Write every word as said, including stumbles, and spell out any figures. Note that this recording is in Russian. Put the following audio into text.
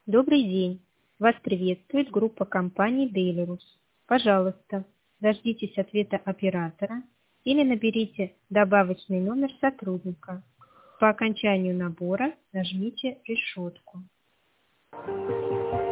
Добрый день! Вас приветствует группа компаний Делирус. Пожалуйста, дождитесь ответа оператора или наберите добавочный номер сотрудника. По окончанию набора нажмите решетку.